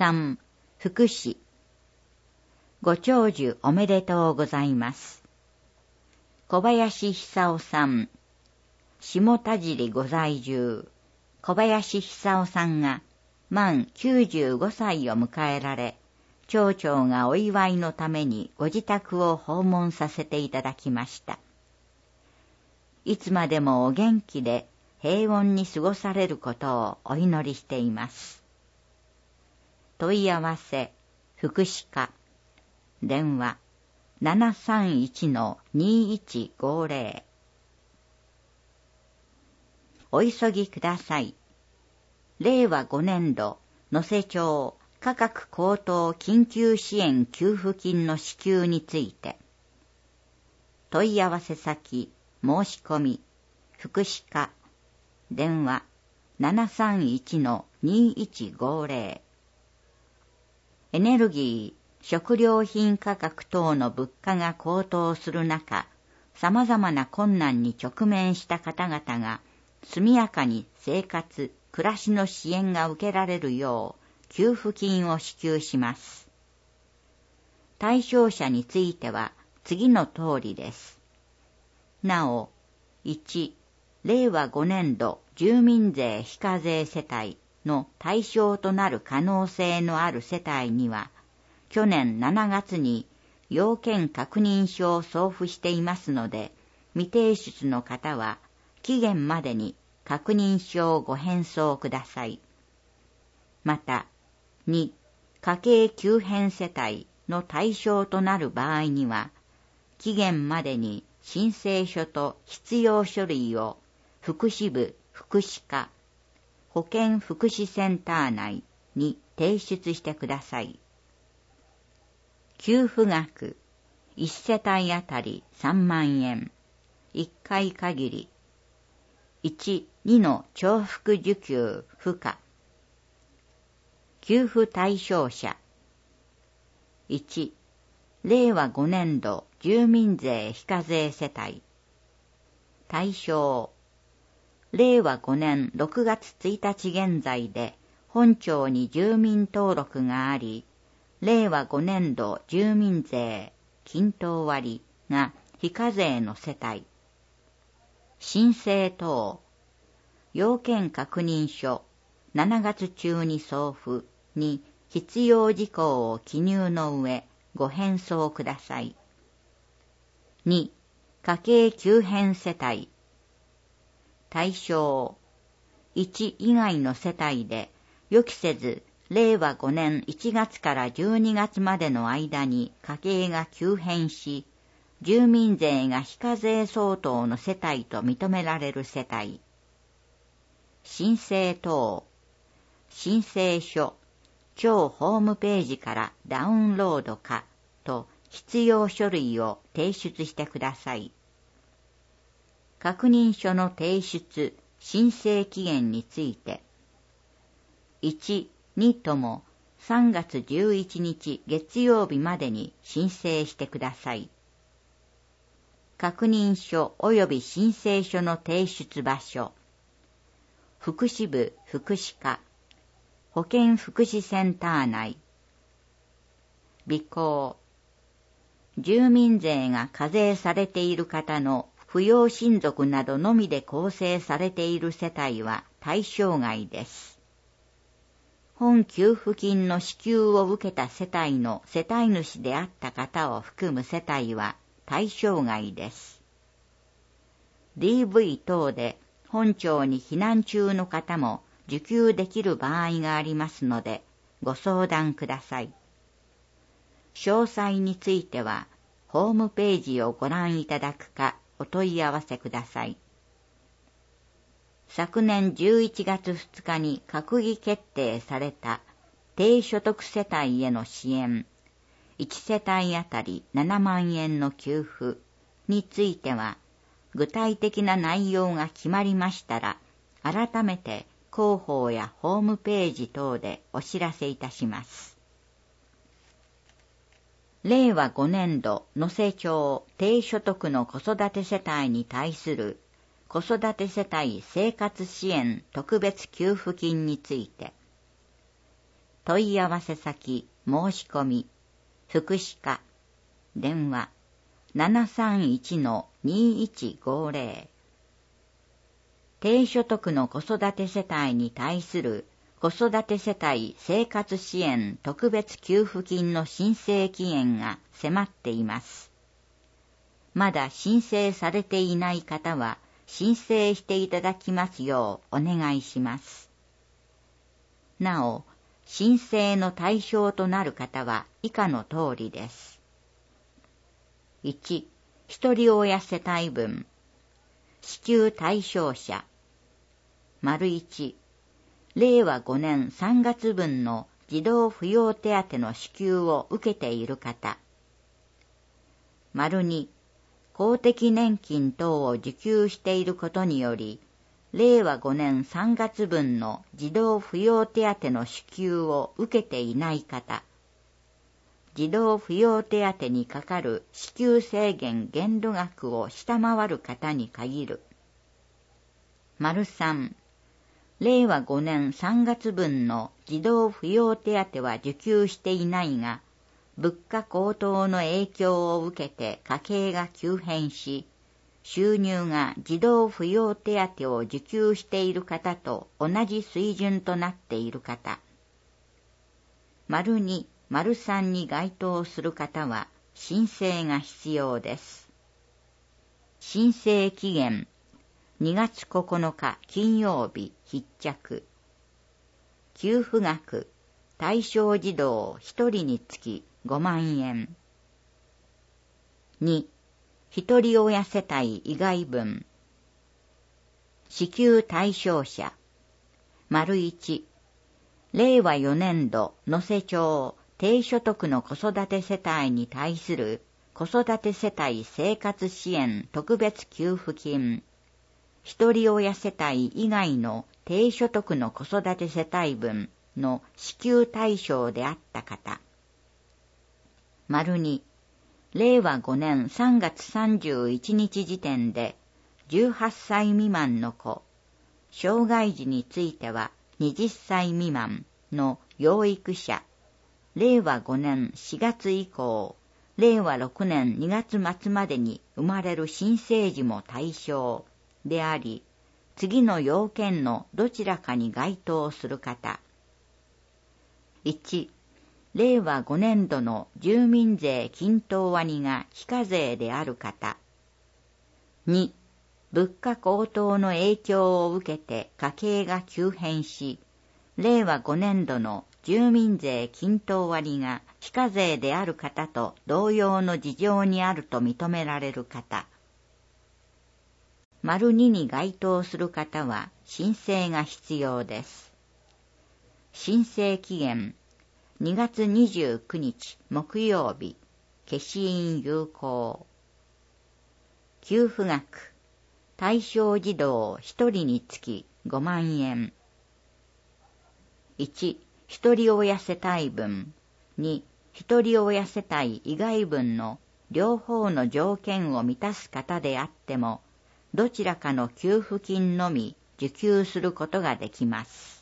3、福祉。ご長寿おめでとうございます。小林久夫さん、下田尻ご在住、小林久夫さんが満95歳を迎えられ、町長がお祝いのためにご自宅を訪問させていただきました。いつまでもお元気で平穏に過ごされることをお祈りしています。問い合わせ、福祉課、電話 731-2150。 お急ぎください。令和5年度能勢町価格高騰緊急支援給付金の支給について、問い合わせ先、申し込み、福祉課、電話 731-2150。 エネルギー、食料品価格等の物価が高騰する中、様々な困難に直面した方々が速やかに生活、暮らしの支援が受けられるよう給付金を支給します。対象者については次の通りです。なお、1、令和5年度住民税非課税世帯の対象となる可能性のある世帯には、去年7月に要件確認書を送付していますので、未提出の方は期限までに確認書をご返送ください。また、2、家計急変世帯の対象となる場合には、期限までに申請書と必要書類を福祉部福祉課、保健福祉センター内に提出してください。給付額、1世帯あたり3万円、1回限り、1、2の重複受給不可。給付対象者、1、令和5年度住民税非課税世帯。対象、令和5年6月1日現在で本町に住民登録があり、令和5年度住民税均等割が非課税の世帯。申請等、要件確認書7月中に送付に必要事項を記入の上ご返送ください。2、家計急変世帯。対象、1以外の世帯で予期せず令和5年1月から12月までの間に家計が急変し、住民税が非課税相当の世帯と認められる世帯。申請等、申請書、町ホームページからダウンロードかと必要書類を提出してください。確認書の提出、申請期限について、1、2とも3月11日月曜日までに申請してください。確認書及び申請書の提出場所、福祉部福祉課、保健福祉センター内。備考、住民税が課税されている方の扶養親族などのみで構成されている世帯は対象外です。本給付金の支給を受けた世帯の世帯主であった方を含む世帯は対象外です。DV 等で本町に避難中の方も受給できる場合がありますのでご相談ください。詳細についてはホームページをご覧いただくかお問い合わせください。昨年11月2日に閣議決定された低所得世帯への支援、1世帯あたり7万円の給付については、具体的な内容が決まりましたら、改めて広報やホームページ等でお知らせいたします。令和5年度能勢町低所得の子育て世帯に対する子育て世帯生活支援特別給付金について、 問い合わせ先、申し込み、福祉課、電話 731-2150。低所得の子育て世帯に対する子育て世帯生活支援特別給付金の申請期限が迫っています。まだ申請されていない方は申請していただきますようお願いします。なお、申請の対象となる方は以下の通りです。1、一人親世帯分。支給対象者。1、令和5年3月分の児童扶養手当の支給を受けている方。2、公的年金等を受給していることにより、令和5年3月分の児童扶養手当の支給を受けていない方。児童扶養手当にかかる支給制限限度額を下回る方に限る。3、令和5年3月分の児童扶養手当は受給していないが、物価高騰の影響を受けて家計が急変し、収入が児童扶養手当を受給している方と同じ水準となっている方。2、3に該当する方は申請が必要です。申請期限2月9日金曜日必着。給付額対象児童1人につき5万円。2、一人親世帯以外分。支給対象者。1、令和4年度能勢町低所得の子育て世帯に対する子育て世帯生活支援特別給付金。一人親世帯以外の低所得の子育て世帯分の支給対象であった方。2、令和5年3月31日時点で18歳未満の子、障害児については20歳未満の養育者、令和5年4月以降、令和6年2月末までに生まれる新生児も対象であり、次の要件のどちらかに該当する方。1、令和5年度の住民税均等割が非課税である方。2、物価高騰の影響を受けて家計が急変し、令和5年度の住民税均等割が非課税である方と同様の事情にあると認められる方。2に該当する方は申請が必要です。申請期限2月29日木曜日、消印有効。給付額対象児童1人につき5万円。1、一人親世帯分。2、一人親世帯以外分の両方の条件を満たす方であっても、どちらかの給付金のみ受給することができます。